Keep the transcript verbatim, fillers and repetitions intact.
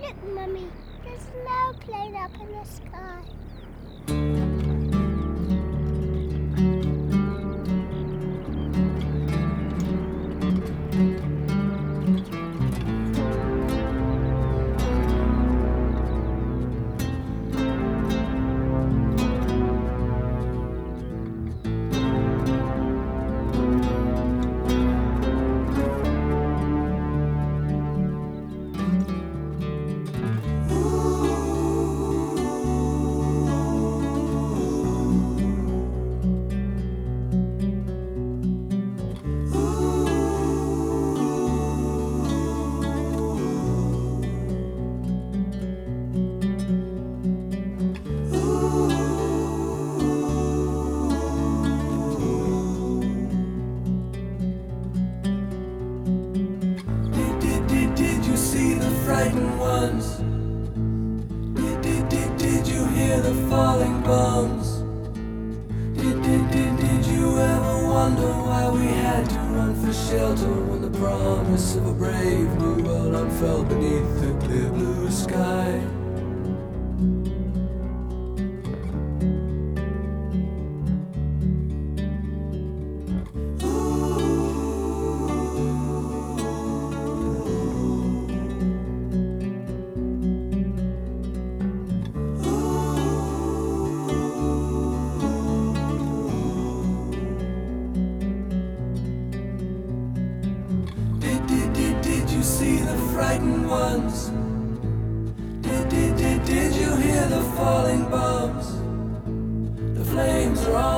Look, Mummy, there's an airplane up in the sky. Frightened ones. Did, did, did, did you hear the falling bombs? Did, did, did, did you ever wonder why we had to run for shelter when the promise of a brave new world unfurled beneath the clear blue sky? You see the frightened ones. Did, did, did, did you hear the falling bombs? The flames are